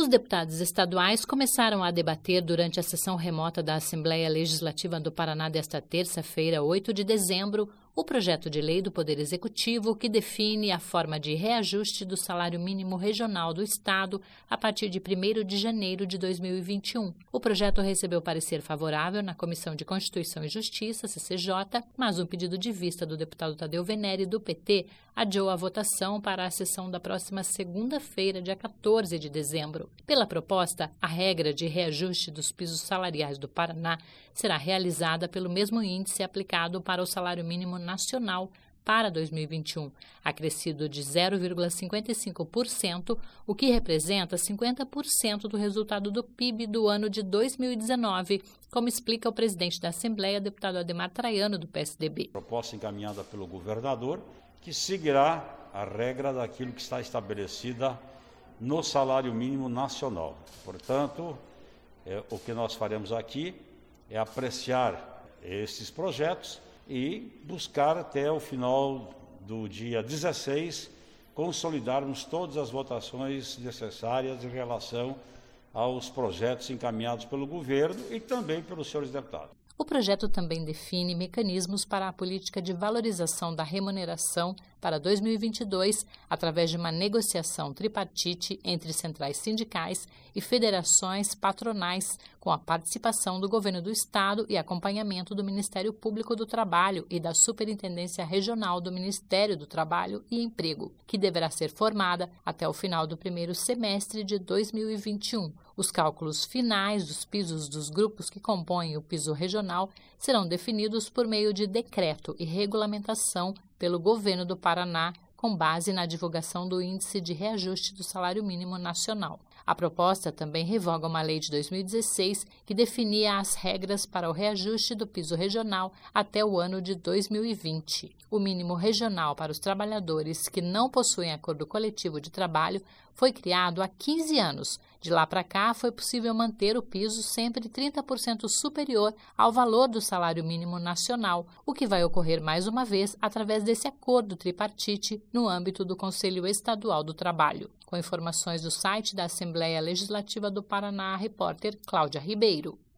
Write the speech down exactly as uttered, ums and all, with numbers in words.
Os deputados estaduais começaram a debater durante a sessão remota da Assembleia Legislativa do Paraná desta terça-feira, oito de dezembro, o projeto de lei do Poder Executivo que define a forma de reajuste do salário mínimo regional do Estado a partir de primeiro de janeiro de dois mil e vinte e um. O projeto recebeu parecer favorável na Comissão de Constituição e Justiça, C C J, mas um pedido de vista do deputado Tadeu Venere, do P T, adiou a votação para a sessão da próxima segunda-feira, dia quatorze de dezembro. Pela proposta, a regra de reajuste dos pisos salariais do Paraná será realizada pelo mesmo índice aplicado para o salário mínimo nacional para dois mil e vinte e um, acrescido de zero vírgula cinquenta e cinco por cento, o que representa cinquenta por cento do resultado do P I B do ano de dois mil e dezenove, como explica o presidente da Assembleia, deputado Ademar Traiano, do P S D B. Proposta encaminhada pelo governador, que seguirá a regra daquilo que está estabelecida no salário mínimo nacional. Portanto, é, o que nós faremos aqui é apreciar esses projetos e buscar até o final do dia dezesseis consolidarmos todas as votações necessárias em relação aos projetos encaminhados pelo governo e também pelos senhores deputados. O projeto também define mecanismos para a política de valorização da remuneração para dois mil e vinte e dois, através de uma negociação tripartite entre centrais sindicais e federações patronais, com a participação do Governo do Estado e acompanhamento do Ministério Público do Trabalho e da Superintendência Regional do Ministério do Trabalho e Emprego, que deverá ser formada até o final do primeiro semestre de dois mil e vinte e um. Os cálculos finais dos pisos dos grupos que compõem o piso regional serão definidos por meio de decreto e regulamentação pelo Governo do Paraná, com base na divulgação do Índice de Reajuste do Salário Mínimo Nacional. A proposta também revoga uma lei de dois mil e dezesseis que definia as regras para o reajuste do piso regional até o ano de dois mil e vinte. O mínimo regional para os trabalhadores que não possuem acordo coletivo de trabalho foi criado há quinze anos. De lá para cá, foi possível manter o piso sempre trinta por cento superior ao valor do salário mínimo nacional, o que vai ocorrer mais uma vez através desse acordo tripartite no âmbito do Conselho Estadual do Trabalho. Com informações do site da Assembleia Legislativa do Paraná, a repórter Cláudia Ribeiro.